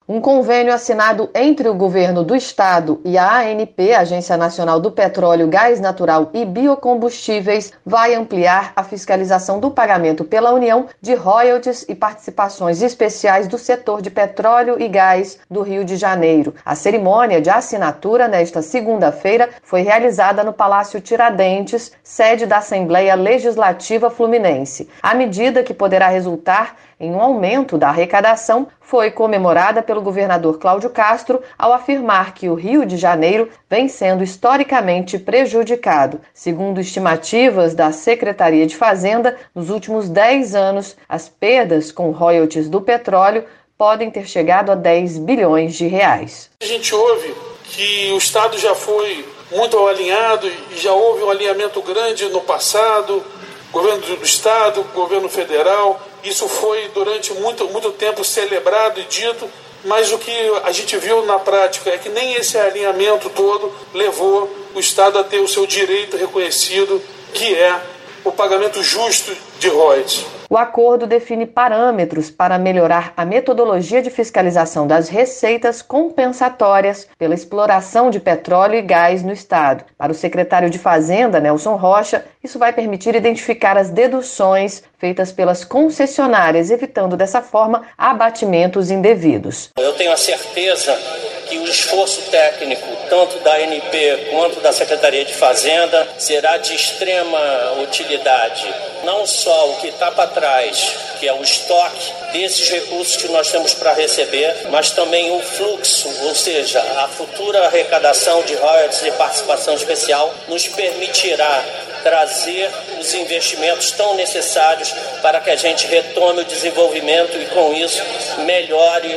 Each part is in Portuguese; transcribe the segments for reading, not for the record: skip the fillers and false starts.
Um convênio assinado entre o governo do estado e a ANP, Agência Nacional do Petróleo, Gás Natural e Biocombustíveis, vai ampliar a fiscalização do pagamento pela União de royalties e participações especiais do setor de petróleo e gás do Rio de Janeiro. A cerimônia de assinatura, nesta segunda-feira, foi realizada no Palácio Tiradentes, sede da Assembleia Legislativa Fluminense. A medida, que poderá resultar em um aumento da arrecadação, foi comemorada pelo governador Cláudio Castro ao afirmar que o Rio de Janeiro vem sendo historicamente prejudicado. Segundo estimativas da Secretaria de Fazenda, nos últimos 10 anos, as perdas com royalties do petróleo podem ter chegado a 10 bilhões de reais. A gente ouve que o Estado já foi muito alinhado e já houve um alinhamento grande no passado, governo do Estado, governo federal. Isso foi durante muito tempo celebrado e dito, mas o que a gente viu na prática é que nem esse alinhamento todo levou o Estado a ter o seu direito reconhecido, que é o pagamento justo de royalties. O acordo define parâmetros para melhorar a metodologia de fiscalização das receitas compensatórias pela exploração de petróleo e gás no estado. Para o secretário de Fazenda, Nelson Rocha, isso vai permitir identificar as deduções feitas pelas concessionárias, evitando dessa forma abatimentos indevidos. Eu tenho a certeza que o esforço técnico, tanto da ANP quanto da Secretaria de Fazenda, será de extrema utilidade. Não só o que está para trás, que é o estoque desses recursos que nós temos para receber, mas também o fluxo, ou seja, a futura arrecadação de royalties e participação especial nos permitirá trazer os investimentos tão necessários para que a gente retome o desenvolvimento e, com isso, melhore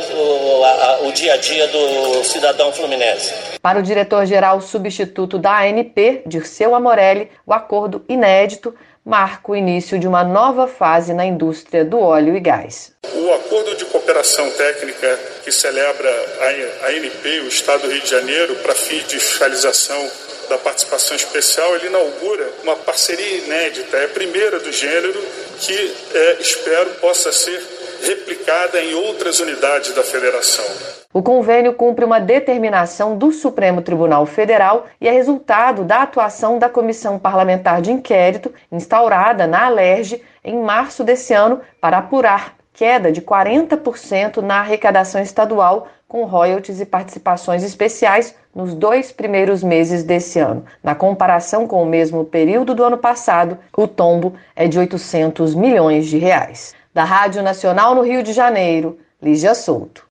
o dia a dia do cidadão fluminense. Para o diretor-geral substituto da ANP, Dirceu Amorelli, o acordo inédito marca o início de uma nova fase na indústria do óleo e gás. O acordo de cooperação técnica que celebra a ANP e o Estado do Rio de Janeiro para fins de fiscalização da participação especial, ele inaugura uma parceria inédita, é a primeira do gênero, que espero possa ser replicada em outras unidades da federação. O convênio cumpre uma determinação do Supremo Tribunal Federal e é resultado da atuação da Comissão Parlamentar de Inquérito, instaurada na Alerj em março desse ano, para apurar queda de 40% na arrecadação estadual com royalties e participações especiais nos 2 primeiros meses desse ano. Na comparação com o mesmo período do ano passado, o tombo é de 800 milhões de reais. Da Rádio Nacional no Rio de Janeiro, Lígia Souto.